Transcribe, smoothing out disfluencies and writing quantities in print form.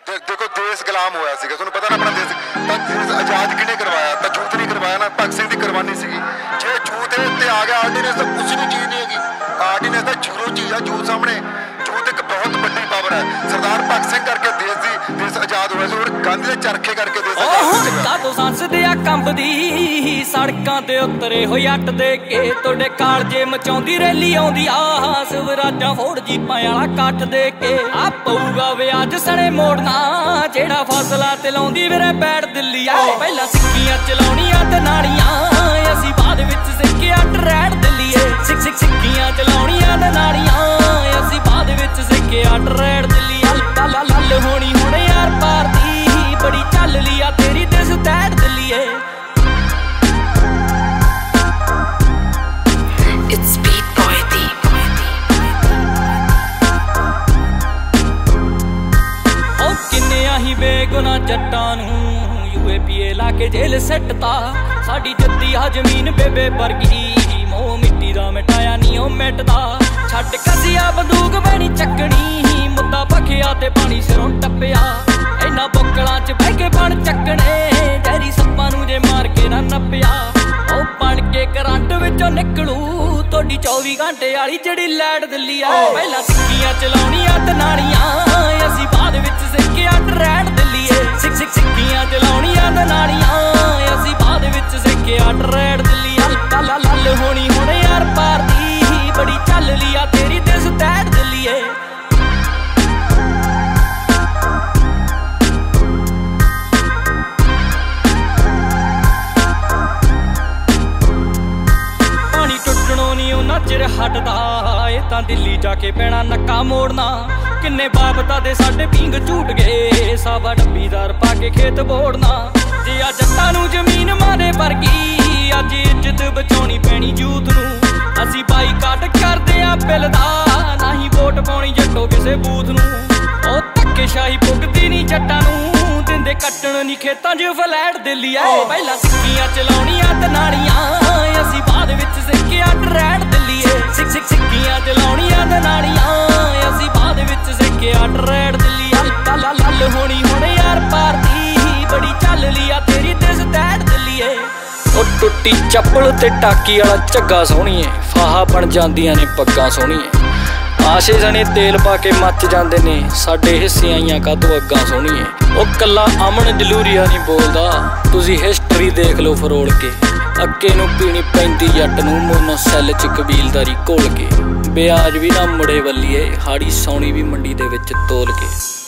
देखो देश गुलाम होया सीगा, तुहानूं पता ना अपना देश आजाद किहने करवाया? तां जूत नहीं करवाया ना, भगत सिंह दी कुर्बानी सीगी। जे जूत ते आ गया आर्डीनेंस तां कुछ भी चीज़ नहीं हैगी। आर्डीनेंस तां जीरो चीज़ है जूत सामने। जूत एक बहुत बड़ी पावर है। सरदार भगत सिंह करके देश आजाद होया सी, और गांधी दे चरखे करके देश आजाद होया। कादों संसद आ कंबदी सड़कां ते उतरे होए अट दे के, तुहाडे कालजे मचाउंदी रैली आउंदी आ स्वराजां फोड़ जीपां वाला कट्ठ दे के। आ पऊगा विआज सणे मोड़ना जेड़ा फसला ते लाउंदी मेरे पैर दिल्ली आ। पहला सिक्कियां चलाउणियां ते नाड़ियां असीं बाद विच सिक्के अट रैड़ दिल्लीए। सिक्कियां चलाउणियां ते नाड़ियां असीं बाद विच सिक्के अट रैड़ दिल्लीए। लल होनी हुणे यार पार दी बड़ी चल लिया तेरी दिस तैड़ दिल्लीए। ही बेगुनाह जट्टां नूं UAPA ला के जेल सट्टता। साडी जद्दी आ जमीन बेबे वर्गी मोह मिट्टी दा मिटाया नी ओ मिटदा। छड्ड कसिया बंदूक मैनी चक्कनी मुद्दा भखिया ते पानी सिरों टप्पिया। इन्हां बोकड़ां च बह के बण चक्कने जहरी सप्पां नूं जे मार के ना नप्पिया। ओ बण के करंट विचों निकलू तुहाडी 24 घंटे वाली जेड़ी लैट दिल्ली आ। पहलां सिक्कियां चलाउणियां ते नाड़ियां असीं बाद विच सिक्के अट रैड़ दिल्लीए। सिक्कियां चलाउणियां ते नाड़ियां असीं बाद विच सिक्के अट रैड़ दिल्लीए। लल होनी हुण यार पार दी बड़ी चल लिया तेरी दिस तैड़ दिल्लीए। पानी टुटणों नी उन्ना चिर हटदा ए तां दिल्ली जाके पैणा नक्का मोड़ना। किन्ने बाबता दे साडे पींग झूट गए सावा डब्बीदार पाके खेत बोड़ना। जे आ जट्टां नूं जमीन मारे वर्गी अज इज्जत बचाउणी पैणी जूत नूं। असीं बाईकाट करदे आ बिल दा ना ही वोट पाउणी जट्टो किसे बूथ नूं। ओ धक्केशाही पुगदी नी जट्टां नूं दिंदे कट्टण नी खेतां च फ्लैट दिल्ली आ। पहलां सिक्कियां चलाउणियां ते नाड़ियां असीं बाद विच सिक्के अट रैड़ दिल्लीए। सिक्कियां चलाउणियां ते नाड़ियां असीं बाद विच सिक्के अट रैड़ दिल्लीए। लल होनी हुण यार पार दी बड़ी चल लिया तेरी दिस तैड़ दिल्लीए। ओ टुट्टी चप्पल ते टाकी वाला झग्गा सोहणीए फाहा बण जांदियां ने पग्गां सोहणीए। आशे जने तेल पा के मच जांदे ने साडे हिस्से आईयां कातों अग्गां सोहणीए। ओ कल्ला अमन जलूरीआ नहीं बोलदा तुसीं हिस्टरी देख लो फरोल के। अक्के नूं पीनी पैंदी जट नूं मोनो सैल च कबीलदारी घोल के। ब्याज भी ना मुड़े वल्लीए हाड़ी सौनी भी मंडी दे विच तोल के।